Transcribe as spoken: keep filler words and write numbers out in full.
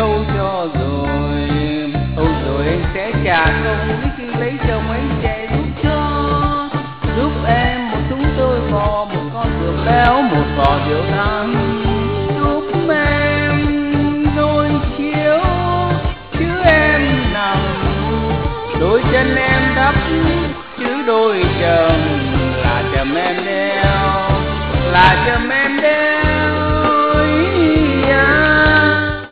đâu cho rồi. Âu rồi anh sẽ trả công nếu khi lấy chồng anh sẽ giúp cho, giúp em một thúng tôi bò, một con rượu béo, một vò rượu thang, giúp em đôi chiếu chứ em nằm, đôi chân em đắp chứ đôi chầm là chầm em đeo, là chầm em đeo.